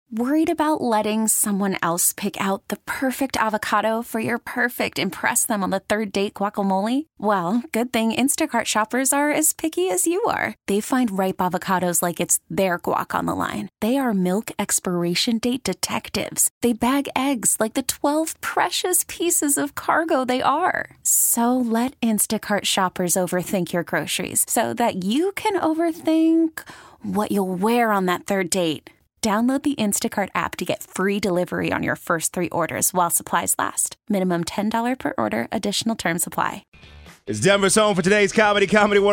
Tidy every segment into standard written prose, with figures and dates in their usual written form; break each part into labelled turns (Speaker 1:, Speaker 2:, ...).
Speaker 1: Worried about letting someone else pick out the perfect avocado for your perfect impress them on the third date guacamole? Well, good thing Instacart shoppers are as picky as you are. They find ripe avocados like it's their guac on the line. They are milk expiration date detectives. They bag eggs like the 12 precious pieces of cargo they are. So let Instacart shoppers overthink your groceries so that you can overthink what you'll wear on that third date. Download the Instacart app to get free delivery on your first 3 orders while supplies last. Minimum $10 per order. Additional terms apply.
Speaker 2: It's Denver's home for today's Comedy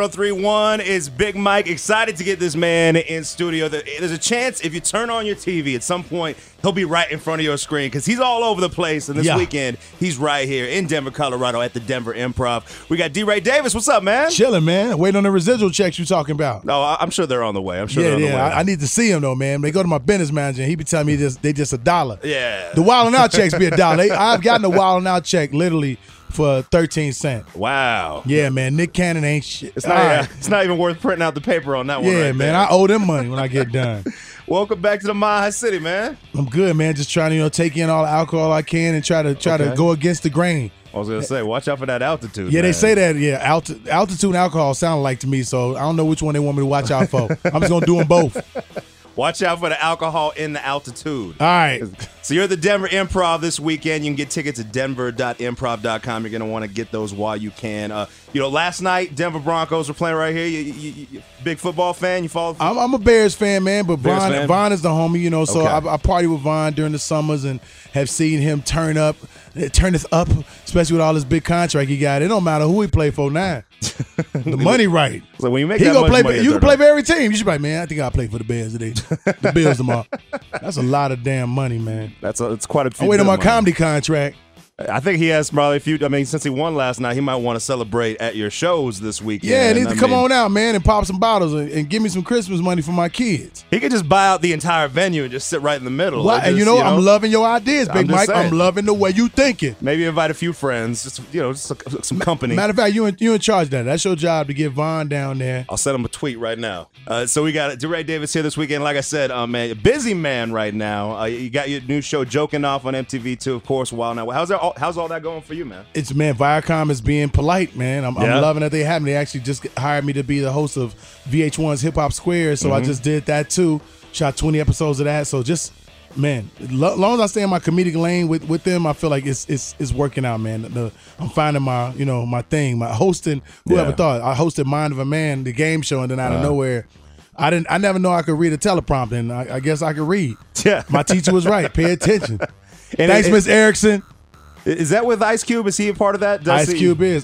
Speaker 2: 103.1. It's Big Mike. Excited to get this man in studio. There's a chance if you turn on your TV at some point, he'll be right in front of your screen because he's all over the place. And this weekend, he's right here in Denver, Colorado at the Denver Improv. We got D-Ray Davis. What's up, man?
Speaker 3: Chilling, man. Waiting on the residual checks you talking about.
Speaker 2: No, I'm sure they're on the way. They're on the way.
Speaker 3: I need to see them, though, man. They go to my business manager, and he be telling me they just $1.
Speaker 2: Yeah.
Speaker 3: The Wild 'N Out checks be $1. I've gotten a Wild 'N Out check literally for 13 cents.
Speaker 2: Wow.
Speaker 3: Yeah, man. Nick Cannon ain't shit.
Speaker 2: It's not even worth printing out the paper on that one.
Speaker 3: Yeah,
Speaker 2: right
Speaker 3: man.
Speaker 2: there.
Speaker 3: I owe them money when I get done.
Speaker 2: Welcome back to the Mile High City, man.
Speaker 3: I'm good, man. Just trying to take in all the alcohol I can and try to go against the grain.
Speaker 2: I was gonna say, watch out for that altitude.
Speaker 3: Yeah,
Speaker 2: man.
Speaker 3: they say that. Yeah, altitude and alcohol sound like to me. So I don't know which one they want me to watch out for. I'm just gonna do them both.
Speaker 2: Watch out for the alcohol in the altitude.
Speaker 3: All right.
Speaker 2: So you're at the Denver Improv this weekend. You can get tickets at denver.improv.com. You're going to want to get those while you can. Last night, Denver Broncos were playing right here. You big football fan? You follow?
Speaker 3: I'm a Bears fan, man, but Von is the homie, so
Speaker 2: okay.
Speaker 3: I party with Von during the summers and have seen him turn this up, especially with all this big contract he got. It don't matter who he play for now. The money right.
Speaker 2: So when you make
Speaker 3: he
Speaker 2: that
Speaker 3: gonna
Speaker 2: much
Speaker 3: play,
Speaker 2: money,
Speaker 3: you can play for every team. You should be like, man, I think I'll play for the Bears today. The Bills tomorrow. That's a lot of damn money, man.
Speaker 2: It's quite a few.
Speaker 3: I'm waiting on my comedy contract.
Speaker 2: I think he has probably a few. I mean, since he won last night, he might want to celebrate at your shows this weekend.
Speaker 3: Yeah, he needs to come on out, man, and pop some bottles and give me some Christmas money for my kids.
Speaker 2: He could just buy out the entire venue and just sit right in the middle.
Speaker 3: Well, and I'm loving your ideas, Big Mike. I'm loving the way you thinking.
Speaker 2: Maybe invite a few friends, just some company.
Speaker 3: Matter of fact, you in charge of that. That's your job to get Von down there.
Speaker 2: I'll send him a tweet right now. So we got DeRay Davis here this weekend. Like I said, man, busy man right now. You got your new show, Joking Off, on MTV2, of course. Wild Now. How's all that going for you, man?
Speaker 3: It's, man, Viacom is being polite, man. I'm loving that they have me. They actually just hired me to be the host of VH1's Hip Hop Square, so I just did that too. Shot 20 episodes of that. So just, man, long as I stay in my comedic lane with them, I feel like it's working out, man. I'm finding my my thing, my hosting. Whoever thought I hosted Mind of a Man, the game show, and then out of nowhere, I never know I could read a teleprompter, and I guess I could read.
Speaker 2: Yeah,
Speaker 3: my teacher was right. Pay attention. Thanks, Miss Erickson.
Speaker 2: Is that with Ice Cube? Is he a part of that?
Speaker 3: Ice Cube is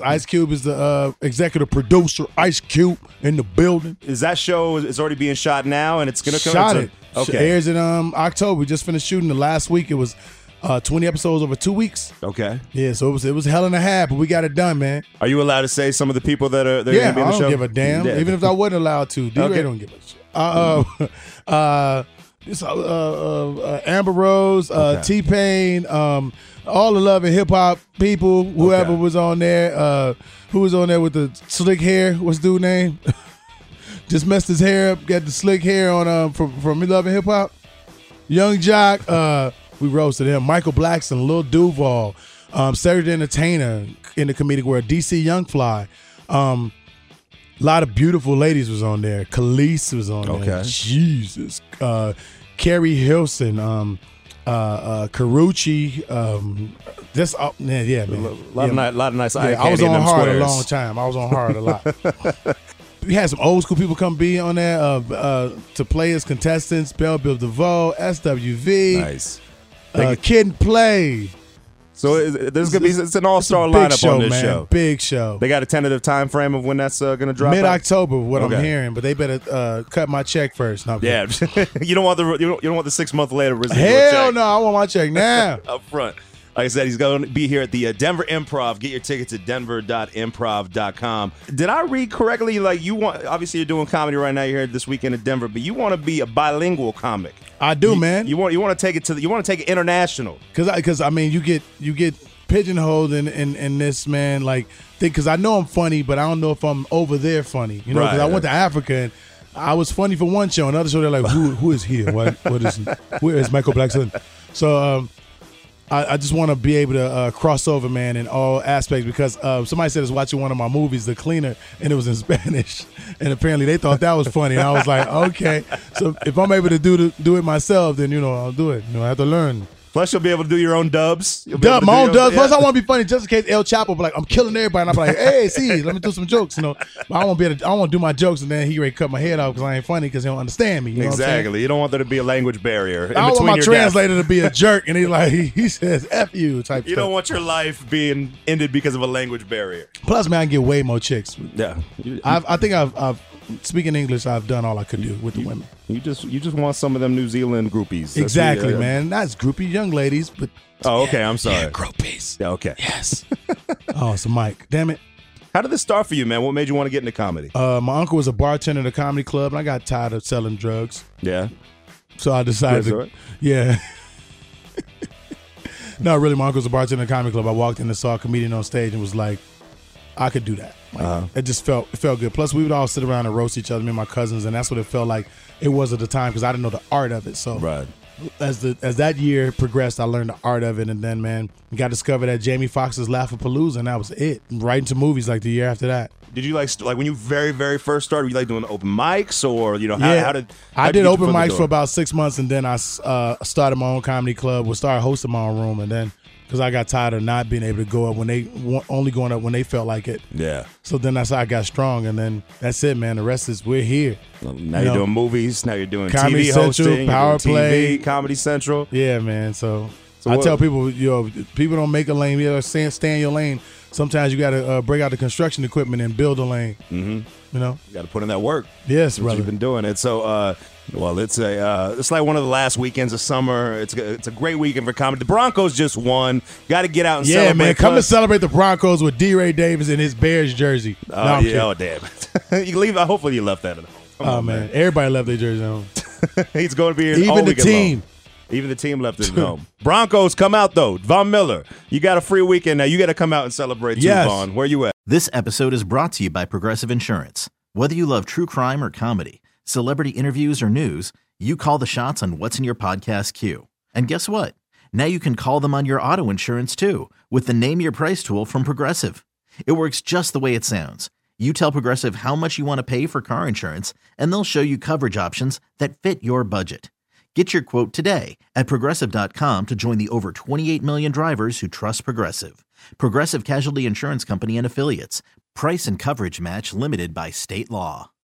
Speaker 3: the executive producer. Ice Cube in the building.
Speaker 2: Is that show is already being shot now, and it's gonna come?
Speaker 3: Shot it.
Speaker 2: Okay.
Speaker 3: Airs in October. We just finished shooting the last week. It was 20 episodes over 2 weeks.
Speaker 2: Okay.
Speaker 3: Yeah, so it was hell and a half, but we got it done, man.
Speaker 2: Are you allowed to say some of the people that are gonna be in the show?
Speaker 3: I don't give a damn.
Speaker 2: Yeah.
Speaker 3: Even if I wasn't allowed to, D-Ray don't give a shit. Amber Rose, T-Pain, all the love and hip hop people, whoever was on there. Who was on there with the slick hair? What's the dude's name? Just messed his hair up, got the slick hair on from Me Love and Hip Hop. Young Jock, we roasted him. Michael Blackson, Lil Duval, Cedric the Entertainer in the comedic world, DC Young Fly. A lot of beautiful ladies was on there. Khalees was on there.
Speaker 2: Okay.
Speaker 3: Jesus. Carrie Hilson, Carucci, man.
Speaker 2: A lot of nice eye
Speaker 3: I was
Speaker 2: candy in
Speaker 3: on
Speaker 2: them
Speaker 3: hard
Speaker 2: squares.
Speaker 3: a long time. I was on hard a lot. We had some old school people come be on there to play as contestants. Belle Biv DeVoe, SWV,
Speaker 2: Nice.
Speaker 3: Kid and Play.
Speaker 2: So there's gonna be it's an all-star
Speaker 3: Big
Speaker 2: lineup
Speaker 3: show,
Speaker 2: on this
Speaker 3: man.
Speaker 2: show.
Speaker 3: Big show.
Speaker 2: They got a tentative time frame of when that's gonna drop.
Speaker 3: Mid-October, what
Speaker 2: Okay.
Speaker 3: I'm hearing, but they better cut my check first. No,
Speaker 2: Yeah, you don't want the 6 month later residual
Speaker 3: hell
Speaker 2: check
Speaker 3: no, I want my check now.
Speaker 2: up front. Like I said, he's going to be here at the Denver Improv. Get your tickets at denver.improv.com. Did I read correctly? Like obviously you're doing comedy right now. You're here this weekend at Denver, but you want to be a bilingual comic.
Speaker 3: I do, man.
Speaker 2: You want to take it international.
Speaker 3: Because I mean, you get pigeonholed in this, man. Like, because I know I'm funny, but I don't know if I'm over there funny. You know, because I went to Africa and I was funny for one show. Another show, they're like, who is he? Where is Michael Blackson? So I just want to be able to cross over, man, in all aspects, because somebody said I was watching one of my movies, The Cleaner, and it was in Spanish, and apparently they thought that was funny. And I was like, okay, so if I'm able to do it myself, then I'll do it. I have to learn.
Speaker 2: Plus, you'll be able to do your own dubs.
Speaker 3: My own dubs. Plus, I want to be funny just in case El Chapo be like, I'm killing everybody. And I'm like, hey, see, let me do some jokes. But I won't do my jokes, and then he ready to cut my head off because I ain't funny because he don't understand me.
Speaker 2: Exactly. You don't want there to be a language barrier.
Speaker 3: I don't want my translator to be a jerk, and he says F you type.
Speaker 2: You don't want your life being ended because of a language barrier.
Speaker 3: Plus, man, I get way more chicks.
Speaker 2: Yeah.
Speaker 3: I think I've speaking English, I've done all I could do with the women.
Speaker 2: You just want some of them New Zealand groupies.
Speaker 3: Exactly, man. Not groupie young ladies, but
Speaker 2: okay. I'm sorry.
Speaker 3: Yeah, groupies.
Speaker 2: Yeah, okay.
Speaker 3: Yes. Oh, it's a mic. Damn it.
Speaker 2: How did this start for you, man? What made you want to get into comedy?
Speaker 3: My uncle was a bartender at a comedy club, and I got tired of selling drugs.
Speaker 2: Yeah.
Speaker 3: So I decided to. Yeah. No, really, my uncle was a bartender at a comedy club. I walked in and saw a comedian on stage and was like, I could do that. It just felt good. Plus, we would all sit around and roast each other, me and my cousins, and that's what it felt like it was at the time because I didn't know the art of it. So
Speaker 2: right.
Speaker 3: As that year progressed, I learned the art of it, and then, man, got discovered at Jamie Foxx's Laugh-A-Palooza, and that was it. Right into movies like the year after that.
Speaker 2: Did you like when you very, very first started, were you like doing open mics or,
Speaker 3: I did open mics for about 6 months, and then I started my own comedy club, started hosting my own room, and then because I got tired of not being able to go up only going up when they felt like it.
Speaker 2: Yeah.
Speaker 3: So then that's how I got strong, and then that's it, man. The rest is we're here.
Speaker 2: Well, now you're doing movies. Now you're doing
Speaker 3: Comedy
Speaker 2: TV
Speaker 3: Central,
Speaker 2: hosting,
Speaker 3: Power Play,
Speaker 2: Comedy Central.
Speaker 3: Yeah, man. So I tell people, people don't make a lane. You stay in your lane. Sometimes you got to break out the construction equipment and build a lane.
Speaker 2: Mm-hmm. You got to put in that work.
Speaker 3: Yes,
Speaker 2: That's what
Speaker 3: brother.
Speaker 2: you've been doing it. So, it's like one of the last weekends of summer. It's a great weekend for comedy. The Broncos just won. Got to get out and celebrate.
Speaker 3: Yeah, man. Come to celebrate the Broncos with D. Ray Davis in his Bears jersey.
Speaker 2: Oh, damn it. You leave. Hopefully you left that at home. Come on, man.
Speaker 3: Everybody left their jersey at home.
Speaker 2: He's going to be here
Speaker 3: Even
Speaker 2: all
Speaker 3: the
Speaker 2: weekend
Speaker 3: team.
Speaker 2: long. Even the team left it at home. Broncos, come out, though. Von Miller, you got a free weekend now. You got to come out and celebrate, too, Von. Where you at?
Speaker 4: This episode is brought to you by Progressive Insurance. Whether you love true crime or comedy, celebrity interviews or news, you call the shots on what's in your podcast queue. And guess what? Now you can call them on your auto insurance, too, with the Name Your Price tool from Progressive. It works just the way it sounds. You tell Progressive how much you want to pay for car insurance, and they'll show you coverage options that fit your budget. Get your quote today at Progressive.com to join the over 28 million drivers who trust Progressive. Progressive Casualty Insurance Company and Affiliates. Price and coverage match limited by state law.